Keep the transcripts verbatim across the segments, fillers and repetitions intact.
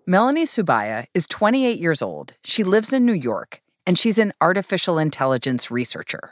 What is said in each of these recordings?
Melanie Subaya is twenty-eight years old. She lives in New York, and she's an artificial intelligence researcher.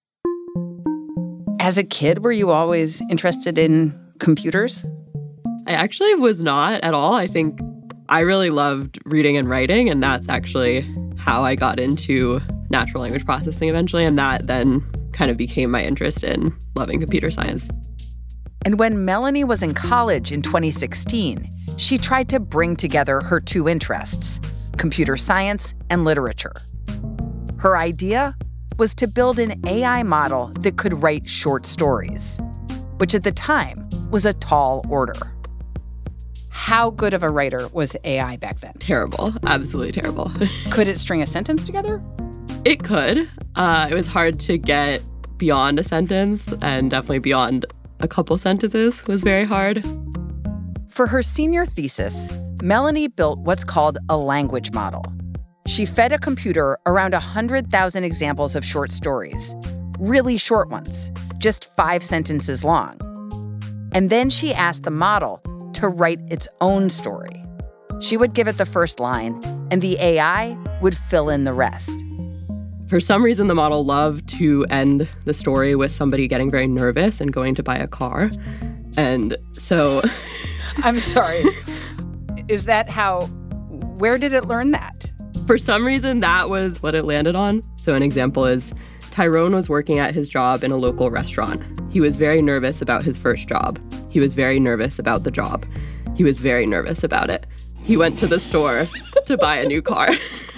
As a kid, were you always interested in computers? I actually was not at all. I think I really loved reading and writing, and that's actually how I got into natural language processing eventually, and that then kind of became my interest in loving computer science. And when Melanie was in college in twenty sixteen, she tried to bring together her two interests, computer science and literature. Her idea was to build an A I model that could write short stories, which at the time was a tall order. How good of a writer was A I back then? Terrible. Absolutely terrible. Could it string a sentence together? It could. Uh, it was hard to get beyond a sentence, and definitely beyond a couple sentences was very hard. For her senior thesis, Melanie built what's called a language model. She fed a computer around one hundred thousand examples of short stories, really short ones, just five sentences long. And then she asked the model to write its own story. She would give it the first line, and the A I would fill in the rest. For some reason, the model loved to end the story with somebody getting very nervous and going to buy a car. And so... I'm sorry. Is that how... Where did it learn that? For some reason, that was what it landed on. So an example is Tyrone was working at his job in a local restaurant. He was very nervous about his first job. He was very nervous about the job. He was very nervous about it. He went to the store to buy a new car.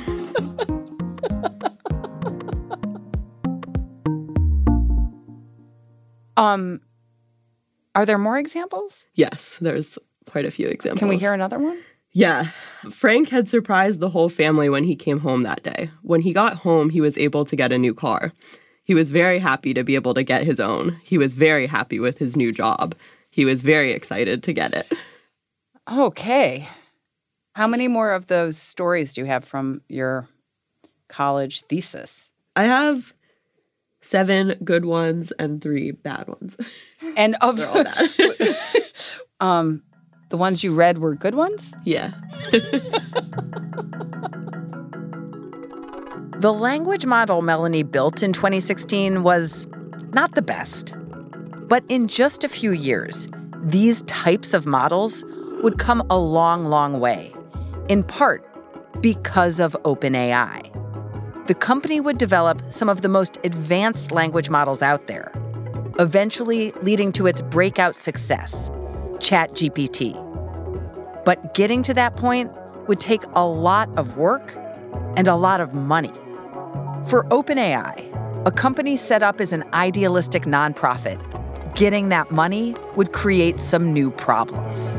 um, are there more examples? Yes, there's quite a few examples. Can we hear another one? Yeah. Frank had surprised the whole family when he came home that day. When he got home, he was able to get a new car. He was very happy to be able to get his own. He was very happy with his new job. He was very excited to get it. Okay. How many more of those stories do you have from your college thesis? I have seven good ones and three bad ones. And of They're all bad. um, the ones you read were good ones? Yeah. The language model Melanie built in twenty sixteen was not the best. But in just a few years, these types of models would come a long, long way, in part because of OpenAI. The company would develop some of the most advanced language models out there, eventually leading to its breakout success, ChatGPT. But getting to that point would take a lot of work and a lot of money. For OpenAI, a company set up as an idealistic nonprofit, getting that money would create some new problems.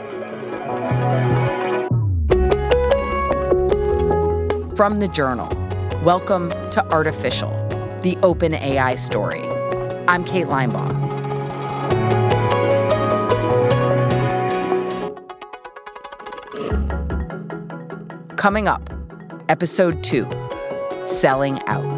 From the Journal, welcome to Artificial, the OpenAI story. I'm Kate Linebaugh. Coming up, episode two, Selling Out.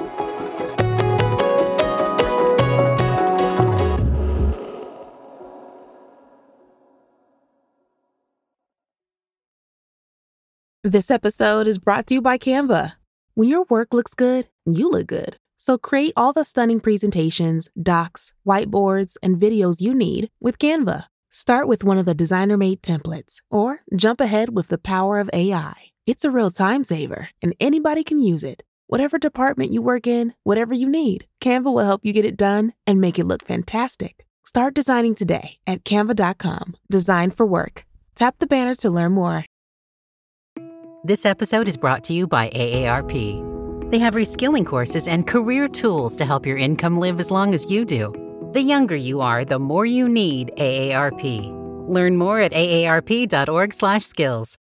This episode is brought to you by Canva. When your work looks good, you look good. So create all the stunning presentations, docs, whiteboards, and videos you need with Canva. Start with one of the designer-made templates, or jump ahead with the power of A I. It's a real time saver, and anybody can use it. Whatever department you work in, whatever you need, Canva will help you get it done and make it look fantastic. Start designing today at canva dot com. Design for work. Tap the banner to learn more. This episode is brought to you by A A R P. They have reskilling courses and career tools to help your income live as long as you do. The younger you are, the more you need A A R P. Learn more at A A R P dot org slash skills.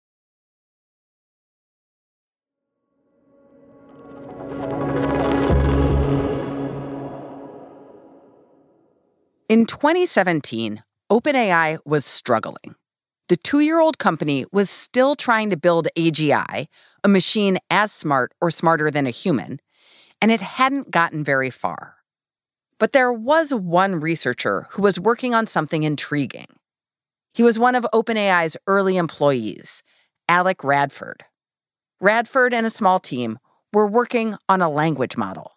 In twenty seventeen, OpenAI was struggling. The two-year-old company was still trying to build A G I, a machine as smart or smarter than a human, and it hadn't gotten very far. But there was one researcher who was working on something intriguing. He was one of OpenAI's early employees, Alec Radford. Radford and a small team were working on a language model.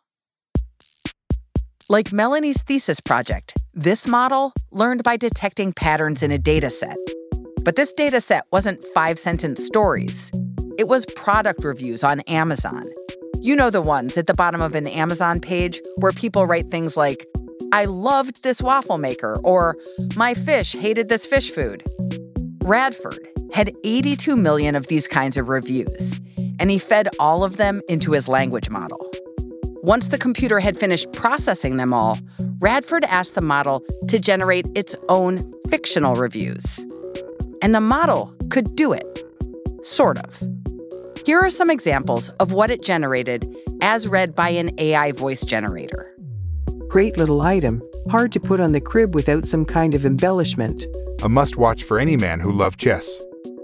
Like Melanie's thesis project, this model learned by detecting patterns in a data set. But this data set wasn't five-sentence stories. It was product reviews on Amazon. You know the ones at the bottom of an Amazon page where people write things like, "I loved this waffle maker," or "My fish hated this fish food." Radford had eighty-two million of these kinds of reviews, and he fed all of them into his language model. Once the computer had finished processing them all, Radford asked the model to generate its own fictional reviews. And the model could do it. Sort of. Here are some examples of what it generated as read by an A I voice generator. Great little item, hard to put on the crib without some kind of embellishment. A must-watch for any man who loves chess.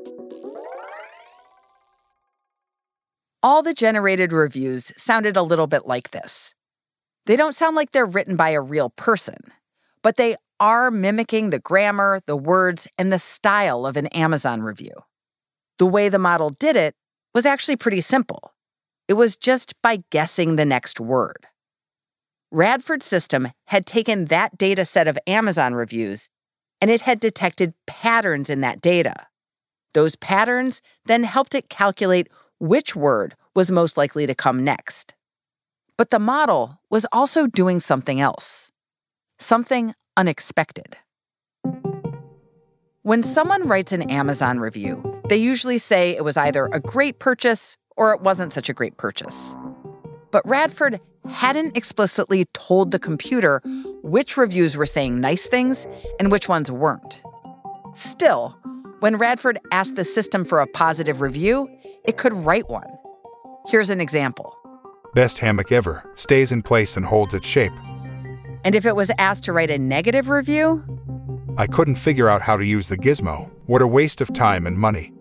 All the generated reviews sounded a little bit like this. They don't sound like they're written by a real person, but they are mimicking the grammar, the words, and the style of an Amazon review. The way the model did it was actually pretty simple. It was just by guessing the next word. Radford's system had taken that data set of Amazon reviews, and it had detected patterns in that data. Those patterns then helped it calculate which word was most likely to come next. But the model was also doing something else, something unexpected. When someone writes an Amazon review, they usually say it was either a great purchase or it wasn't such a great purchase. But Radford hadn't explicitly told the computer which reviews were saying nice things and which ones weren't. Still, when Radford asked the system for a positive review, it could write one. Here's an example. Best hammock ever. Stays in place and holds its shape. And if it was asked to write a negative review? I couldn't figure out how to use the gizmo. What a waste of time and money.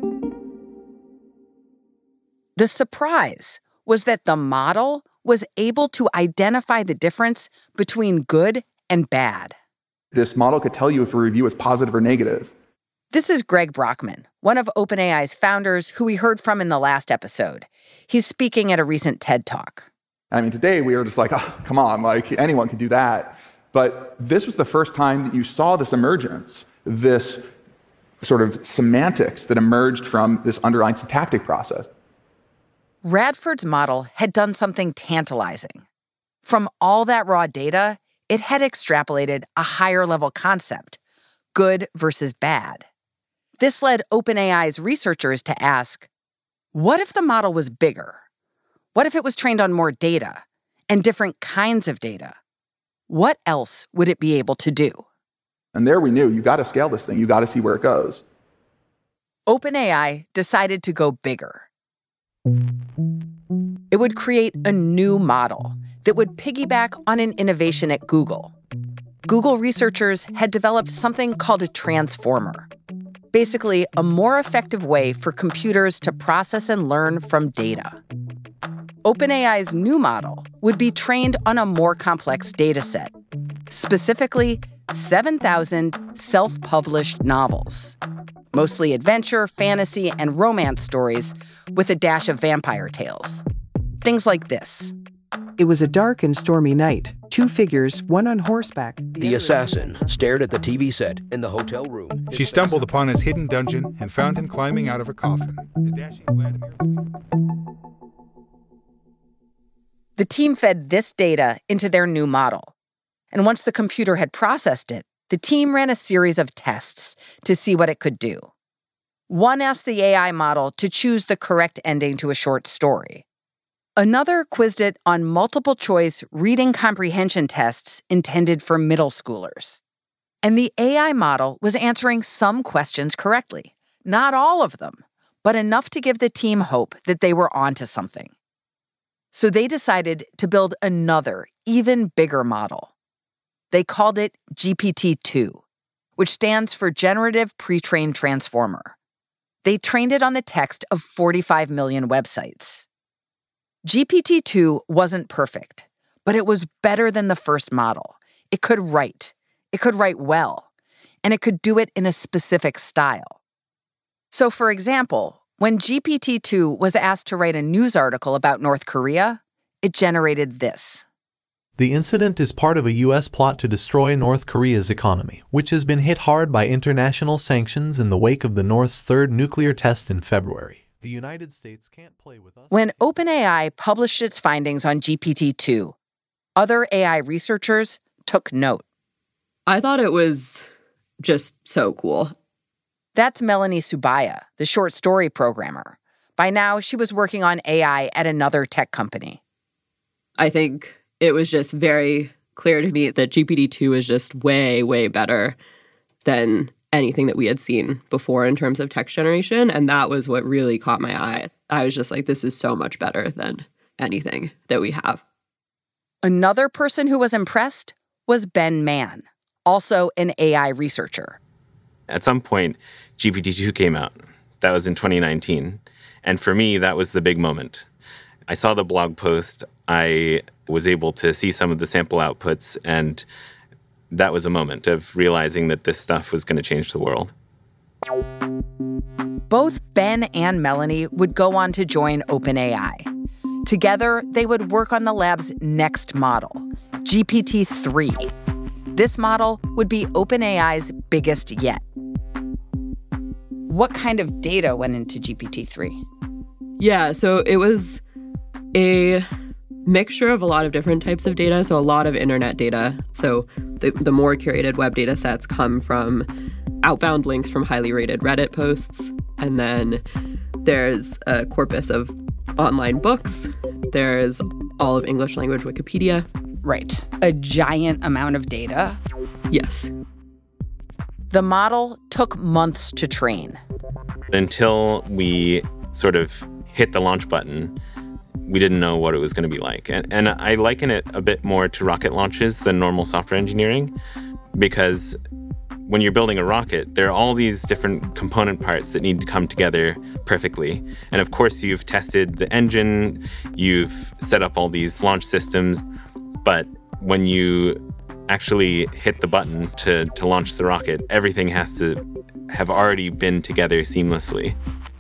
The surprise was that the model was able to identify the difference between good and bad. This model could tell you if a review is positive or negative. This is Greg Brockman, one of OpenAI's founders who we heard from in the last episode. He's speaking at a recent TED Talk. I mean, today we were just like, oh, come on, like anyone could do that. But this was the first time that you saw this emergence, this sort of semantics that emerged from this underlying syntactic process. Radford's model had done something tantalizing. From all that raw data, it had extrapolated a higher level concept, good versus bad. This led OpenAI's researchers to ask, what if the model was bigger? What if it was trained on more data and different kinds of data? What else would it be able to do? And there we knew, you got to scale this thing. You got to see where it goes. OpenAI decided to go bigger. It would create a new model that would piggyback on an innovation at Google. Google researchers had developed something called a transformer. Basically, a more effective way for computers to process and learn from data. OpenAI's new model would be trained on a more complex data set, specifically seven thousand self-published novels, mostly adventure, fantasy, and romance stories with a dash of vampire tales. Things like this. It was a dark and stormy night. Two figures, one on horseback. The assassin stared at the T V set in the hotel room. She stumbled upon his hidden dungeon and found him climbing out of a coffin. The dashing Vladimir... The team fed this data into their new model. And once the computer had processed it, the team ran a series of tests to see what it could do. One asked the A I model to choose the correct ending to a short story. Another quizzed it on multiple-choice reading comprehension tests intended for middle schoolers. And the A I model was answering some questions correctly. Not all of them, but enough to give the team hope that they were onto something. So they decided to build another, even bigger model. They called it G P T two, which stands for Generative Pre-trained Transformer. They trained it on the text of forty-five million websites. G P T two wasn't perfect, but it was better than the first model. It could write. It could write well. And it could do it in a specific style. So, for example, When G P T two was asked to write a news article about North Korea, it generated this. The incident is part of a U S plot to destroy North Korea's economy, which has been hit hard by international sanctions in the wake of the North's third nuclear test in February. The United States can't play with us. When OpenAI published its findings on G P T two, other A I researchers took note. I thought it was just so cool. That's Melanie Subaya, the short story programmer. By now, she was working on A I at another tech company. I think it was just very clear to me that G P T two is just way, way better than anything that we had seen before in terms of text generation. And that was what really caught my eye. I was just like, this is so much better than anything that we have. Another person who was impressed was Ben Mann, also an A I researcher. At some point, G P T two came out. That was in twenty nineteen. And for me, that was the big moment. I saw the blog post. I was able to see some of the sample outputs, and that was a moment of realizing that this stuff was going to change the world. Both Ben and Melanie would go on to join OpenAI. Together, they would work on the lab's next model, G P T three. This model would be OpenAI's biggest yet. What kind of data went into G P T three? Yeah, so it was a mixture of a lot of different types of data, so a lot of internet data. So the, the more curated web data sets come from outbound links from highly rated Reddit posts. And then there's a corpus of online books. There's all of English language Wikipedia. Right. A giant amount of data. Yes. The model took months to train. Until we sort of hit the launch button, we didn't know what it was going to be like. And, and I liken it a bit more to rocket launches than normal software engineering, because when you're building a rocket, there are all these different component parts that need to come together perfectly. And of course, you've tested the engine, you've set up all these launch systems, but when you actually hit the button to, to launch the rocket, everything has to have already been together seamlessly.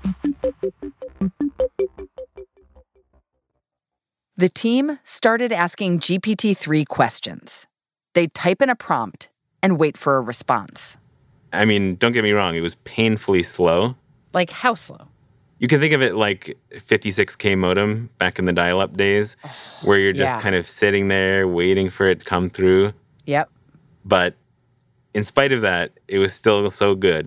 The team started asking G P T three questions. They'd type in a prompt and wait for a response. I mean, don't get me wrong, it was painfully slow. Like how slow? You can think of it like fifty-six K modem back in the dial-up days, oh, where you're just yeah. kind of sitting there waiting for it to come through. Yep. But in spite of that, it was still so good.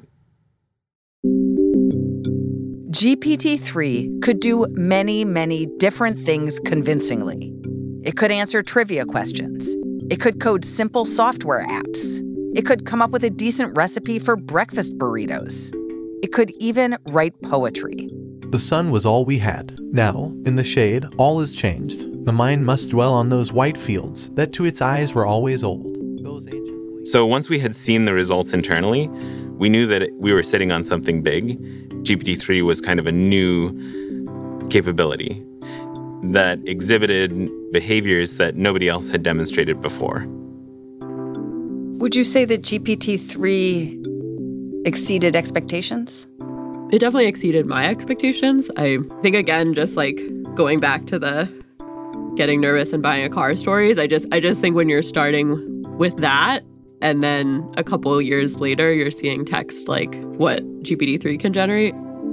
G P T three could do many, many different things convincingly. It could answer trivia questions. It could code simple software apps. It could come up with a decent recipe for breakfast burritos. It could even write poetry. The sun was all we had. Now, in the shade, all is changed. The mind must dwell on those white fields that to its eyes were always old. Those ancient... So once we had seen the results internally, we knew that we were sitting on something big. G P T three was kind of a new capability that exhibited behaviors that nobody else had demonstrated before. Would you say that G P T three exceeded expectations? It definitely exceeded my expectations. I think, again, just like going back to the getting nervous and buying a car stories, I just I just think when you're starting with that, and then a couple of years later, you're seeing text like what G P T three can generate.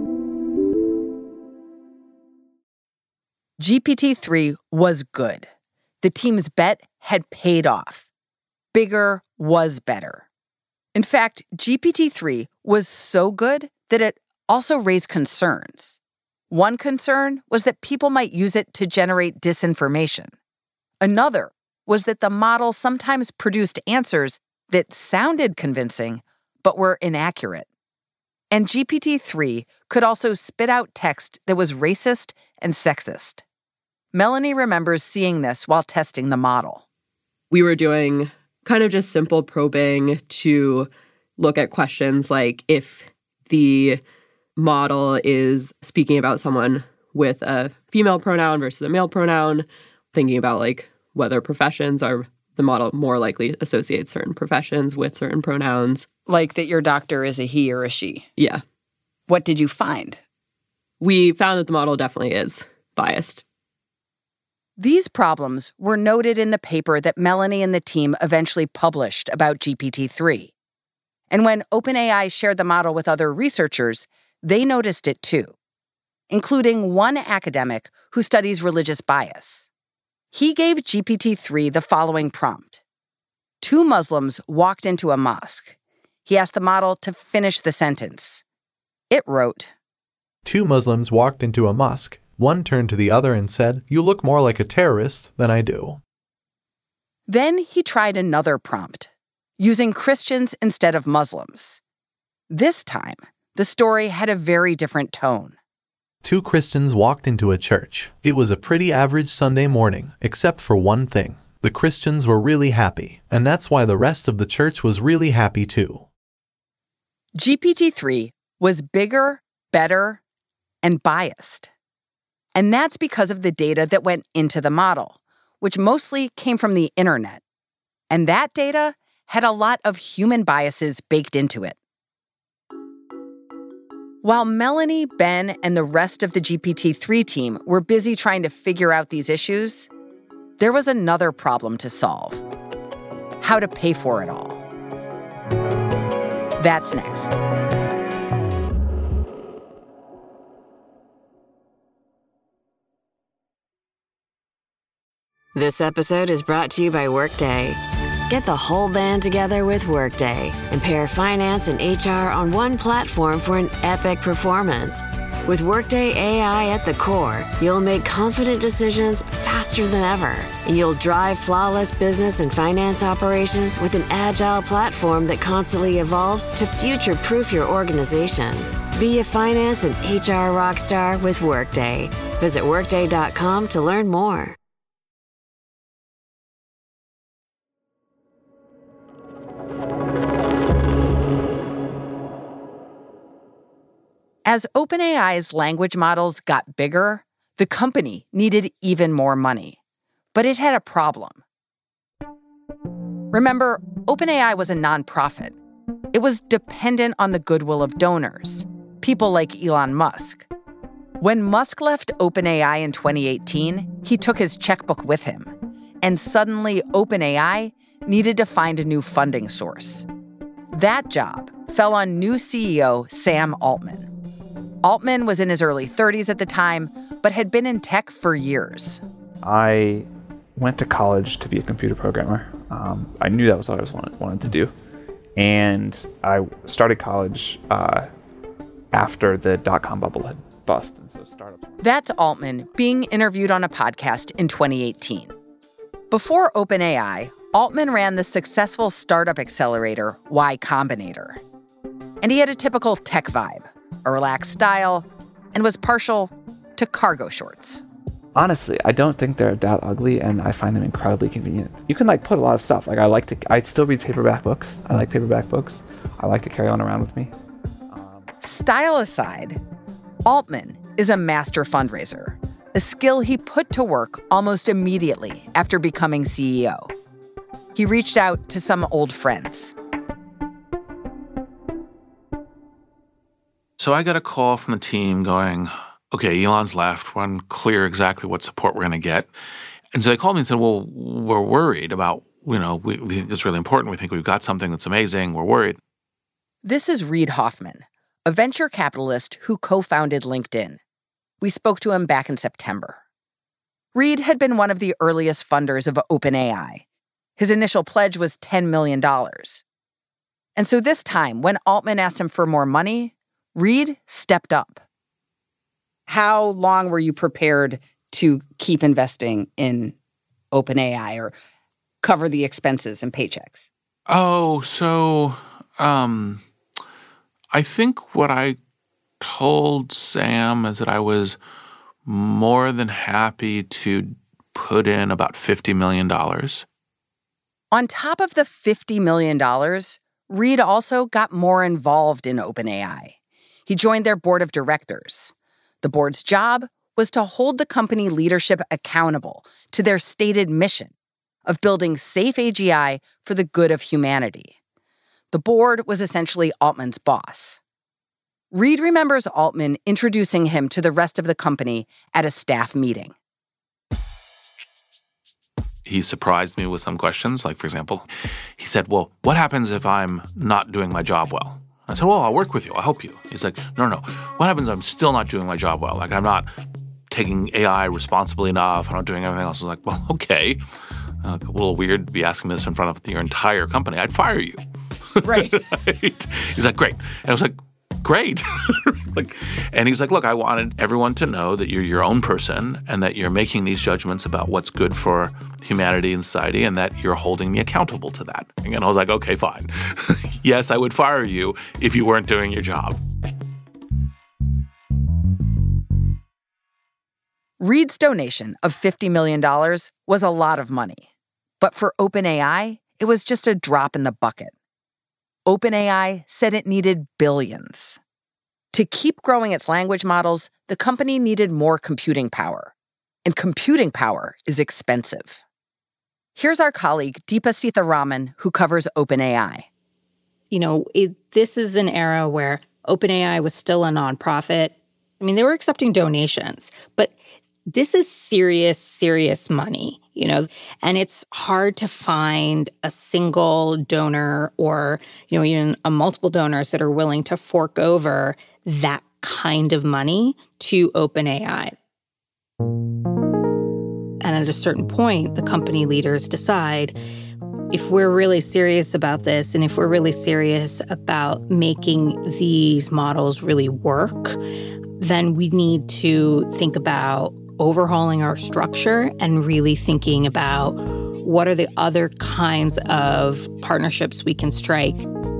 G P T three was good. The team's bet had paid off. Bigger was better. In fact, G P T three was so good that it also raised concerns. One concern was that people might use it to generate disinformation. Another was that the model sometimes produced answers that sounded convincing, but were inaccurate. And G P T three could also spit out text that was racist and sexist. Melanie remembers seeing this while testing the model. We were doing kind of just simple probing to look at questions like if the model is speaking about someone with a female pronoun versus a male pronoun, thinking about like whether professions are the model more likely associates certain professions with certain pronouns. Like that your doctor is a he or a she. Yeah. What did you find? we found that the model definitely is biased. These problems were noted in the paper that Melanie and the team eventually published about G P T three. And when OpenAI shared the model with other researchers, they noticed it too, including one academic who studies religious bias. He gave G P T three the following prompt. Two Muslims walked into a mosque. He asked the model to finish the sentence. It wrote, Two Muslims walked into a mosque. One turned to the other and said, "You look more like a terrorist than I do." Then he tried another prompt, using Christians instead of Muslims. This time, the story had a very different tone. Two Christians walked into a church. It was a pretty average Sunday morning, except for one thing. The Christians were really happy, and that's why the rest of the church was really happy too. G P T three was bigger, better, and biased. And that's because of the data that went into the model, which mostly came from the internet. And that data had a lot of human biases baked into it. While Melanie, Ben, and the rest of the G P T three team were busy trying to figure out these issues, there was another problem to solve: how to pay for it all. That's next. This episode is brought to you by Workday. Get the whole band together with Workday and pair finance and H R on one platform for an epic performance. With Workday A I at the core, you'll make confident decisions faster than ever, and you'll drive flawless business and finance operations with an agile platform that constantly evolves to future-proof your organization. Be a finance and H R rockstar with Workday. Visit workday dot com to learn more. As OpenAI's language models got bigger, the company needed even more money. But it had a problem. Remember, OpenAI was a nonprofit. It was dependent on the goodwill of donors, people like Elon Musk. When Musk left OpenAI in twenty eighteen, he took his checkbook with him. And suddenly, OpenAI needed to find a new funding source. That job fell on new C E O Sam Altman. Altman was in his early thirties at the time, but had been in tech for years. I went to college to be a computer programmer. Um, I knew that was what I was wanted, wanted to do. And I started college uh, after the dot-com bubble had bust. And so startups. That's Altman being interviewed on a podcast in twenty eighteen. Before OpenAI, Altman ran the successful startup accelerator Y Combinator. And he had a typical tech vibe, a relaxed style, and was partial to cargo shorts. Honestly, I don't think they're that ugly, and I find them incredibly convenient. You can like put a lot of stuff. Like I like to, I still read paperback books. I like paperback books. I like to carry on around with me. Um, Style aside, Altman is a master fundraiser, a skill he put to work almost immediately after becoming C E O. He reached out to some old friends. So I got a call from the team going, okay, Elon's left. We're unclear exactly what support we're going to get. And so they called me and said, well, we're worried about, you know, we, we think it's really important. We think we've got something that's amazing. We're worried. This is Reid Hoffman, a venture capitalist who co-founded LinkedIn. We spoke to him back in September. Reid had been one of the earliest funders of OpenAI. His initial pledge was ten million dollars. And so this time, when Altman asked him for more money, Reid stepped up. How long were you prepared to keep investing in OpenAI or cover the expenses and paychecks? Oh, so um, I think what I told Sam is that I was more than happy to put in about fifty million dollars. On top of the fifty million dollars, Reid also got more involved in OpenAI. He joined their board of directors. The board's job was to hold the company leadership accountable to their stated mission of building safe A G I for the good of humanity. The board was essentially Altman's boss. Reed remembers Altman introducing him to the rest of the company at a staff meeting. He surprised me with some questions. Like, for example, he said, well, what happens if I'm not doing my job well? I said, well, I'll work with you. I'll help you. He's like, no, no. What happens if I'm still not doing my job well? Like, I'm not taking A I responsibly enough. I'm not doing everything else. I was like, well, okay. Uh, a little weird to be asking this in front of your entire company. I'd fire you. Right. Right? He's like, great. And I was like, great. like, and he's like, look, I wanted everyone to know that you're your own person and that you're making these judgments about what's good for humanity and society and that you're holding me accountable to that. And I was like, okay, fine. Yes, I would fire you if you weren't doing your job. Reed's donation of fifty million dollars was a lot of money. But for OpenAI, it was just a drop in the bucket. OpenAI said it needed billions. To keep growing its language models, the company needed more computing power. And computing power is expensive. Here's our colleague, Deepa Seetharaman, who covers OpenAI. You know, it, this is an era where OpenAI was still a nonprofit. I mean, they were accepting donations, but this is serious, serious money, you know, and it's hard to find a single donor or, you know, even a multiple donors that are willing to fork over that kind of money to OpenAI. And at a certain point, the company leaders decide, if we're really serious about this and if we're really serious about making these models really work, then we need to think about overhauling our structure and really thinking about what are the other kinds of partnerships we can strike.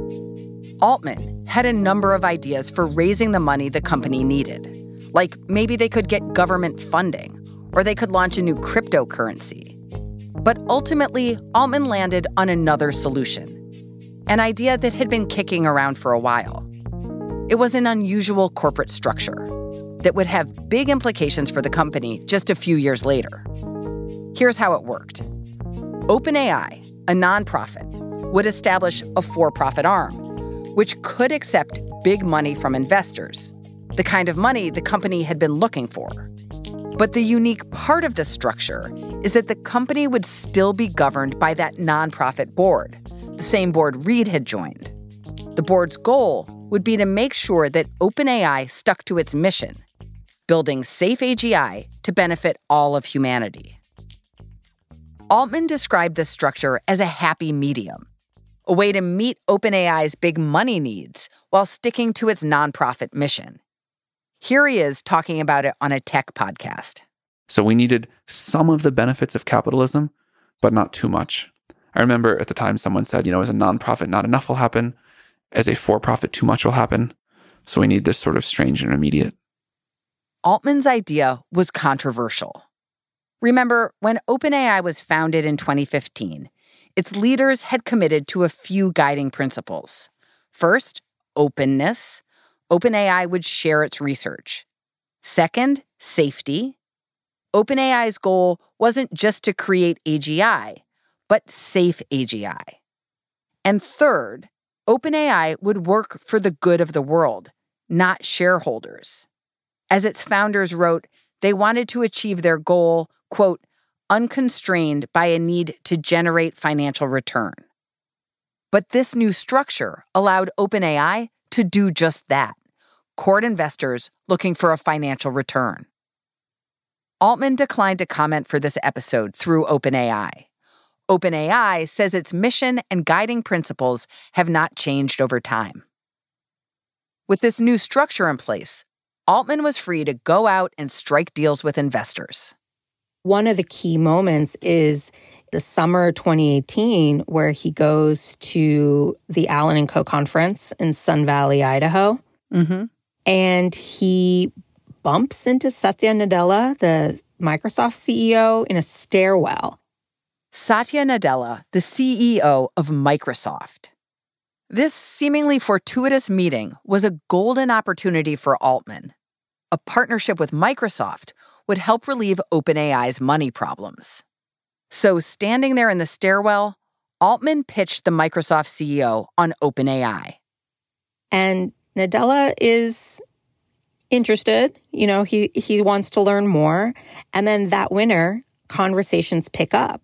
Altman had a number of ideas for raising the money the company needed. Like maybe they could get government funding, or they could launch a new cryptocurrency. But ultimately, Altman landed on another solution, an idea that had been kicking around for a while. It was an unusual corporate structure that would have big implications for the company just a few years later. Here's how it worked. OpenAI, a nonprofit, would establish a for-profit arm, which could accept big money from investors, the kind of money the company had been looking for. But the unique part of the structure is that the company would still be governed by that nonprofit board, the same board Reed had joined. The board's goal would be to make sure that OpenAI stuck to its mission, building safe A G I to benefit all of humanity. Altman described this structure as a happy medium, a way to meet OpenAI's big money needs while sticking to its nonprofit mission. Here he is talking about it on a tech podcast. So we needed some of the benefits of capitalism, but not too much. I remember at the time someone said, you know, as a nonprofit, not enough will happen. As a for-profit, too much will happen. So we need this sort of strange intermediate. Altman's idea was controversial. Remember, when OpenAI was founded in twenty fifteen, its leaders had committed to a few guiding principles. First, openness. OpenAI would share its research. Second, safety. OpenAI's goal wasn't just to create A G I, but safe A G I. And third, OpenAI would work for the good of the world, not shareholders. As its founders wrote, they wanted to achieve their goal, quote, unconstrained by a need to generate financial return. But this new structure allowed OpenAI to do just that, court investors looking for a financial return. Altman declined to comment for this episode through OpenAI. OpenAI says its mission and guiding principles have not changed over time. With this new structure in place, Altman was free to go out and strike deals with investors. One of the key moments is the summer twenty eighteen, where he goes to the Allen and Co conference in Sun Valley, Idaho. Mm-hmm. And he bumps into Satya Nadella, the Microsoft C E O, in a stairwell. Satya Nadella, the C E O of Microsoft. This seemingly fortuitous meeting was a golden opportunity for Altman. A partnership with Microsoft would help relieve OpenAI's money problems. So standing there in the stairwell, Altman pitched the Microsoft C E O on OpenAI. And Nadella is interested. You know, he, he wants to learn more. And then that winter, conversations pick up.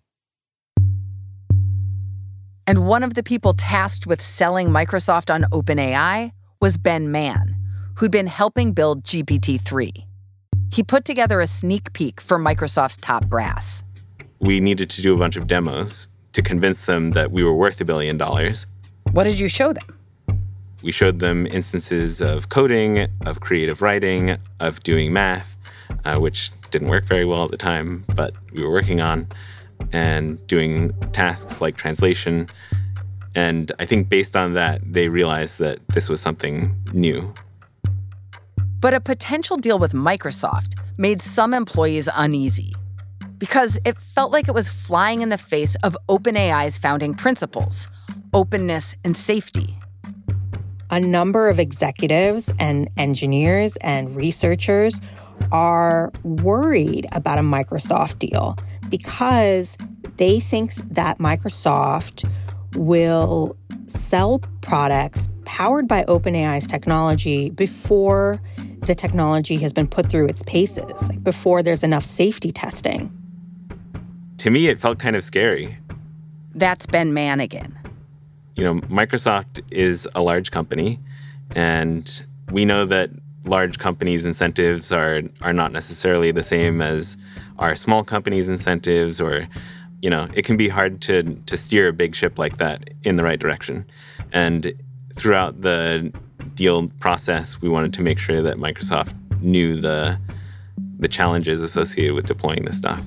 And one of the people tasked with selling Microsoft on OpenAI was Ben Mann, who'd been helping build G P T three. He put together a sneak peek for Microsoft's top brass. We needed to do a bunch of demos to convince them that we were worth a billion dollars. What did you show them? We showed them instances of coding, of creative writing, of doing math, uh, which didn't work very well at the time, but we were working on, and doing tasks like translation. And I think based on that, they realized that this was something new. But a potential deal with Microsoft made some employees uneasy because it felt like it was flying in the face of OpenAI's founding principles, openness and safety. A number of executives and engineers and researchers are worried about a Microsoft deal because they think that Microsoft will sell products powered by OpenAI's technology before the technology has been put through its paces, like before there's enough safety testing. To me, it felt kind of scary. That's Ben Mann again. You know, Microsoft is a large company, and we know that large companies' incentives are are not necessarily the same as our small companies' incentives, or, you know, it can be hard to to steer a big ship like that in the right direction. And throughout the deal process, we wanted to make sure that Microsoft knew the the challenges associated with deploying this stuff.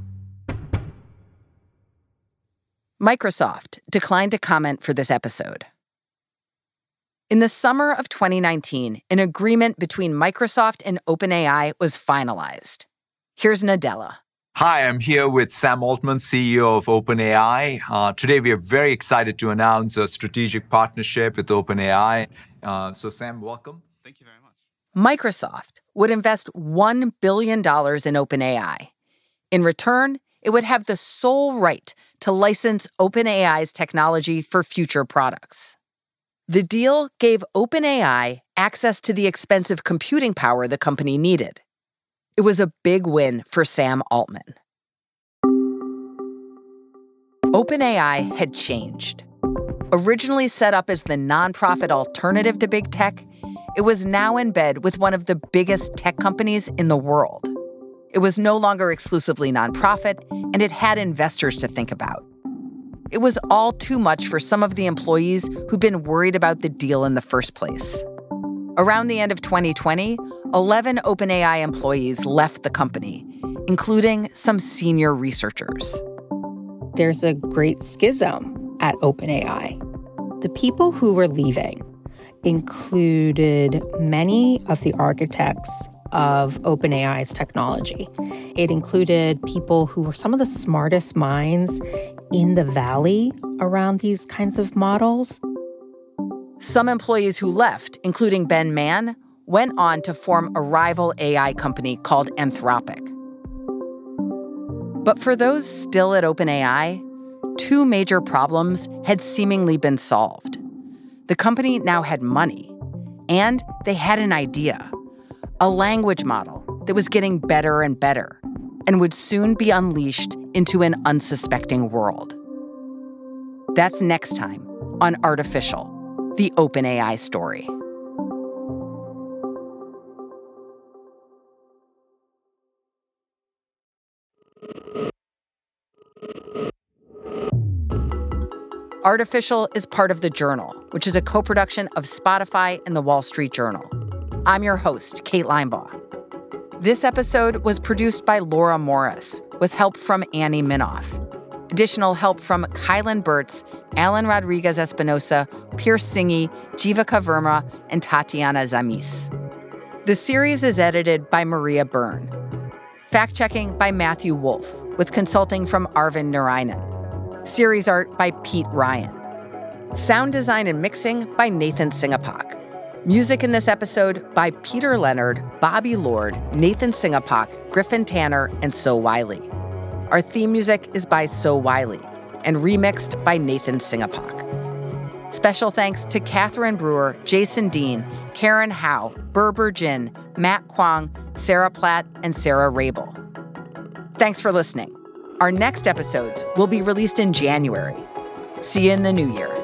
Microsoft declined to comment for this episode. In the summer of twenty nineteen, an agreement between Microsoft and OpenAI was finalized. Here's Nadella. Hi, I'm here with Sam Altman, C E O of OpenAI. Uh, today, we are very excited to announce a strategic partnership with OpenAI. Uh, so, Sam, welcome. Thank you very much. Microsoft would invest one billion dollars in OpenAI. In return, it would have the sole right to license OpenAI's technology for future products. The deal gave OpenAI access to the expensive computing power the company needed. It was a big win for Sam Altman. OpenAI had changed. Originally set up as the nonprofit alternative to big tech, it was now in bed with one of the biggest tech companies in the world. It was no longer exclusively nonprofit, and it had investors to think about. It was all too much for some of the employees who'd been worried about the deal in the first place. Around the end of twenty twenty, eleven OpenAI employees left the company, including some senior researchers. There's a great schism at OpenAI. The people who were leaving included many of the architects of OpenAI's technology. It included people who were some of the smartest minds in the valley around these kinds of models. Some employees who left, including Ben Mann, went on to form a rival A I company called Anthropic. But for those still at OpenAI, two major problems had seemingly been solved. The company now had money, and they had an idea. A language model that was getting better and better and would soon be unleashed into an unsuspecting world. That's next time on Artificial, the OpenAI story. Artificial is part of The Journal, which is a co-production of Spotify and The Wall Street Journal. I'm your host, Kate Linebaugh. This episode was produced by Laura Morris, with help from Annie Minoff. Additional help from Kylan Burtz, Alan Rodriguez Espinosa, Pierce Singy, Jivaka Verma, and Tatiana Zamis. The series is edited by Maria Byrne. Fact-checking by Matthew Wolf, with consulting from Arvind Narayanan. Series art by Pete Ryan. Sound design and mixing by Nathan Singapak. Music in this episode by Peter Leonard, Bobby Lord, Nathan Singapak, Griffin Tanner, and So Wiley. Our theme music is by So Wiley and remixed by Nathan Singapak. Special thanks to Catherine Brewer, Jason Dean, Karen Howe, Berber Jin, Matt Kwong, Sarah Platt, and Sarah Rabel. Thanks for listening. Our next episodes will be released in January. See you in the new year.